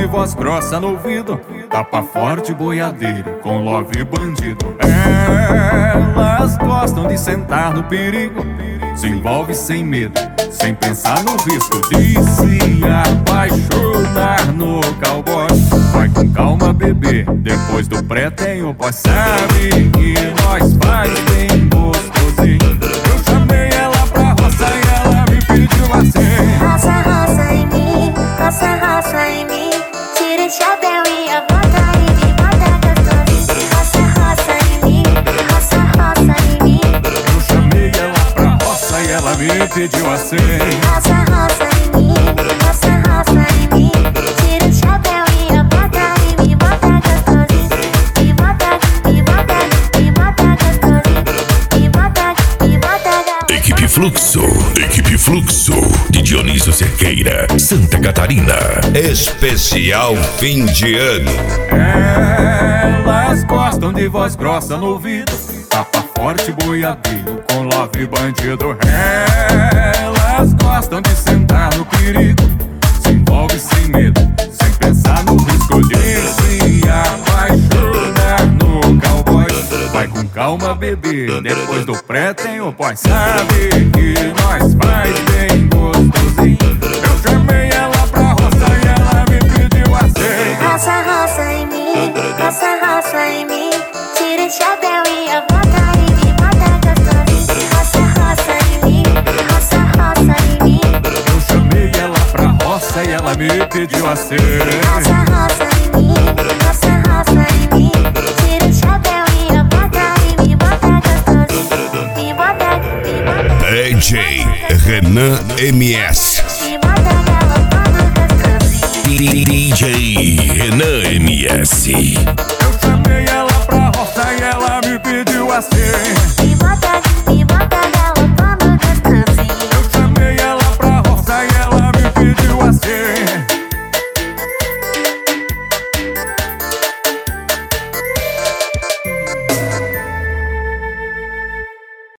de voz grossa no ouvido, tapa forte, boiadeiro, com love bandido. Elas gostam de sentar no perigo, se envolve sem medo, sem pensar no risco de se apaixonar no cowboy. Vai com calma, bebê, depois do pré tem o pós. Sabe que nós faz bem gostosinho. Eu chamei ela pra roça e ela me pediu assim: roça, roça em mim, roça, roça em mim. Tira o chapéu e a bota e me bota gostosinho. Roça, roça em mim, roça, roça em mim. Eu chamei ela pra roça e ela me pediu assim: roça, roça em mim, roça, roça em mim. Tira o chapéu e a bota e me bota gostosinho. Me bota, me bota, me bota gostosinho. Me bota, me bota gostosinho. Equipe Fluxo de Dionísio Cerqueira, Santa Catarina. Especial fim de ano. Elas gostam de voz grossa no ouvido, tapa forte, boiadeiro, com love bandido. Elas gostam de sentar no perigo, se envolve sem medo, sem pensar no risco de se apaixonar no cowboy. Vai com calma, bebê, depois do pré tem o pós. Sabe que nós faz bem gostosinho. Eu chamei ela pra roça e ela me pediu assim: roça, roça em mim, roça, roça em mim. Tira o chapéu e a bota e me bota gostosinho. Roça, roça em mim, roça, roça em mim. Eu chamei ela pra roça e ela me pediu assim: roça, roça em mim, roça, roça em mim. Tira o chapéu e a bota e me bota gostosinho. Me bota, me bota. DJ Renan MS. Me bota galopando gostosinho. DJ Renan MS.